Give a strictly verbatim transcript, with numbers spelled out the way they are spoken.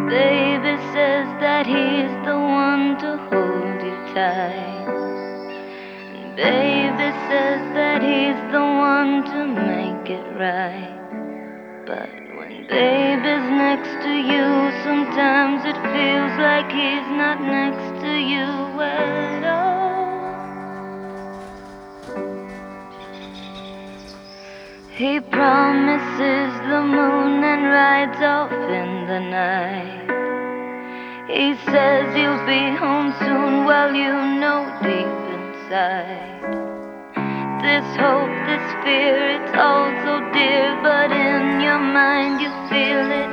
Baby says that he's the one to hold you tight. And baby says that he's the one to make it right. But when baby's next to you, sometimes it feels like he's not next to you at all. He promises the moon and rides off in the night. He says he'll be home soon, well you know deep inside, this hope, this fear, it's all so dear, but in your mind you feel it